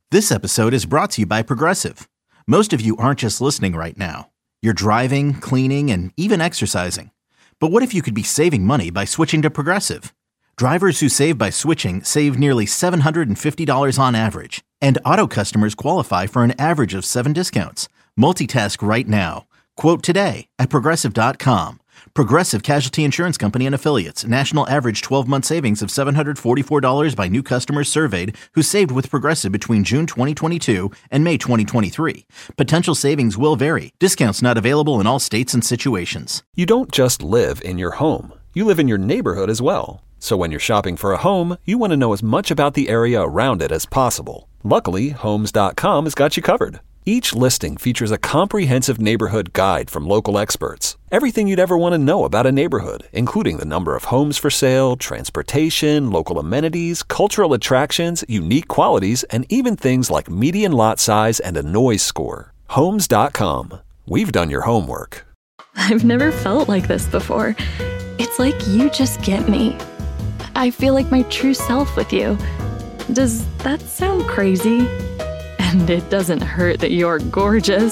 This episode is brought to you by Progressive. Most of you aren't just listening right now. You're driving, cleaning, and even exercising. But what if you could be saving money by switching to Progressive? Drivers who save by switching save nearly $750 on average. And auto customers qualify for an average of 7 discounts. Multitask right now. Quote today at Progressive.com. Progressive Casualty Insurance Company and Affiliates. National average 12-month savings of $744 by new customers surveyed who saved with Progressive between June 2022 and May 2023. Potential savings will vary. Discounts not available in all states and situations. You don't just live in your home. You live in your neighborhood as well. So when you're shopping for a home, you want to know as much about the area around it as possible. Luckily, Homes.com has got you covered. Each listing features a comprehensive neighborhood guide from local experts. Everything you'd ever want to know about a neighborhood, including the number of homes for sale, transportation, local amenities, cultural attractions, unique qualities, and even things like median lot size and a noise score. Homes.com. We've done your homework. I've never felt like this before. It's like you just get me. I feel like my true self with you. Does that sound crazy? And it doesn't hurt that you're gorgeous.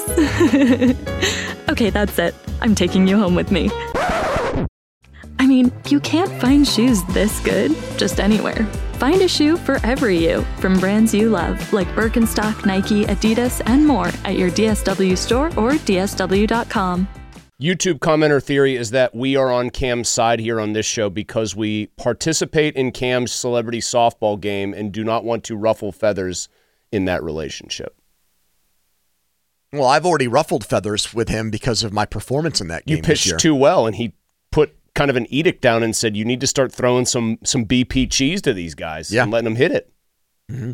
Okay, that's it. I'm taking you home with me. I mean, you can't find shoes this good just anywhere. Find a shoe for every you from brands you love, like Birkenstock, Nike, Adidas, and more at your DSW store or DSW.com. YouTube commenter theory is that we are on Cam's side here on this show because we participate in Cam's celebrity softball game and do not want to ruffle feathers in that relationship. Well, I've already ruffled feathers with him because of my performance in that game. You pitched too well, and he put kind of an edict down and said, you need to start throwing some BP cheese to these guys and letting them hit it. Mm-hmm.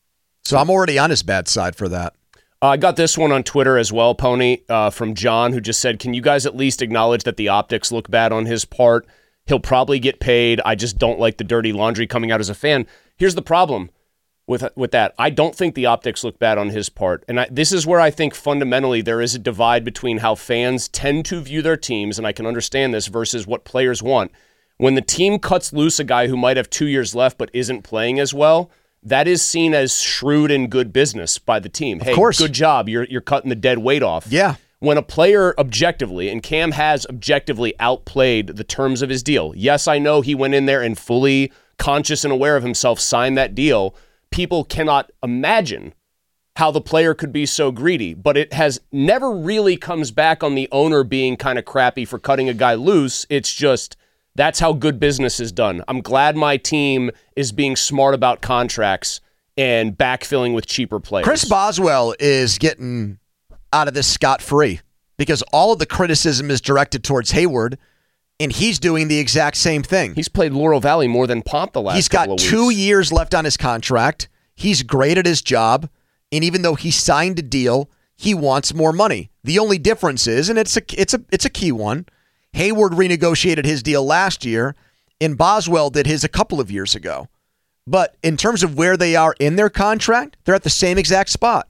So I'm already on his bad side for that. I got this one on Twitter as well, Pony, from John, who just said, can you guys at least acknowledge that the optics look bad on his part? He'll probably get paid. I just don't like the dirty laundry coming out as a fan. Here's the problem with that. I don't think the optics look bad on his part. And this is where I think fundamentally there is a divide between how fans tend to view their teams, and I can understand this, versus what players want. When the team cuts loose a guy who might have 2 years left but isn't playing as well, that is seen as shrewd and good business by the team. Hey, good job. You're cutting the dead weight off. Yeah. When a player objectively, and Cam has objectively outplayed the terms of his deal. Yes, I know he went in there and fully conscious and aware of himself signed that deal. People cannot imagine how the player could be so greedy, but it has never really comes back on the owner being kind of crappy for cutting a guy loose. It's just, that's how good business is done. I'm glad my team is being smart about contracts and backfilling with cheaper players. Chris Boswell is getting out of this scot-free because all of the criticism is directed towards Hayward, and he's doing the exact same thing. He's played Laurel Valley more than Pomp the last couple of weeks. He's got 2 years left on his contract. He's great at his job, and even though he signed a deal, he wants more money. The only difference is, and it's a key one, Hayward renegotiated his deal last year, and Boswell did his a couple of years ago. But in terms of where they are in their contract, they're at the same exact spot.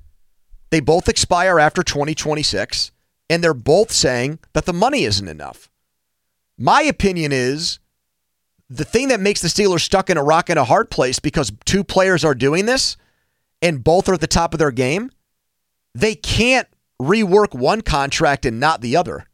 They both expire after 2026, and they're both saying that the money isn't enough. My opinion is the thing that makes the Steelers stuck in a rock and a hard place because two players are doing this and both are at the top of their game, they can't rework one contract and not the other.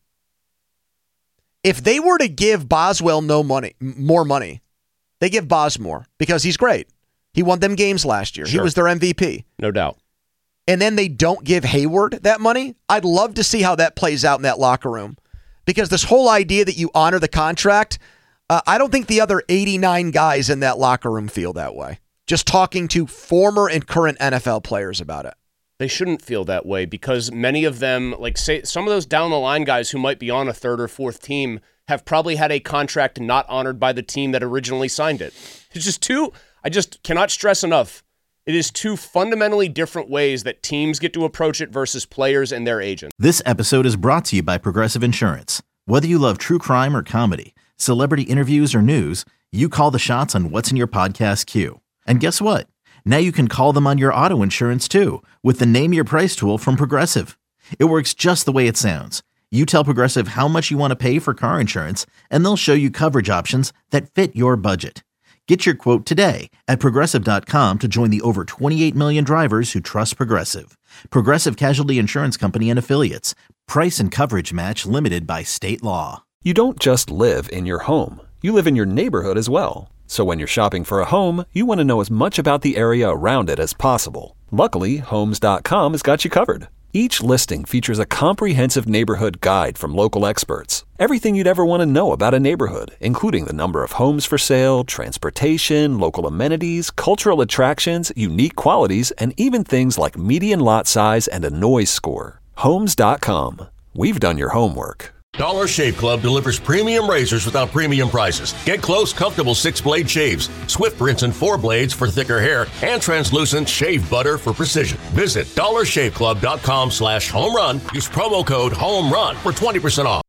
If they were to give Boswell more money, they give Bos more because he's great. He won them games last year. Sure. He was their MVP. No doubt. And then they don't give Hayward that money. I'd love to see how that plays out in that locker room. Because this whole idea that you honor the contract, I don't think the other 89 guys in that locker room feel that way. Just talking to former and current NFL players about it. They shouldn't feel that way because many of them, like say some of those down the line guys who might be on a third or fourth team have probably had a contract not honored by the team that originally signed it. It's just I just cannot stress enough. It is two fundamentally different ways that teams get to approach it versus players and their agents. This episode is brought to you by Progressive Insurance. Whether you love true crime or comedy, celebrity interviews or news, you call the shots on what's in your podcast queue. And guess what? Now you can call them on your auto insurance too with the Name Your Price tool from Progressive. It works just the way it sounds. You tell Progressive how much you want to pay for car insurance, and they'll show you coverage options that fit your budget. Get your quote today at Progressive.com to join the over 28 million drivers who trust Progressive. Progressive Casualty Insurance Company and Affiliates. Price and coverage match limited by state law. You don't just live in your home. You live in your neighborhood as well. So when you're shopping for a home, you want to know as much about the area around it as possible. Luckily, Homes.com has got you covered. Each listing features a comprehensive neighborhood guide from local experts. Everything you'd ever want to know about a neighborhood, including the number of homes for sale, transportation, local amenities, cultural attractions, unique qualities, and even things like median lot size and a noise score. Homes.com. We've done your homework. Dollar Shave Club delivers premium razors without premium prices. Get close, comfortable 6-blade shaves, Swift Brinson 4 blades for thicker hair, and translucent shave butter for precision. Visit dollarshaveclub.com/homerun. Use promo code HOMERUN for 20% off.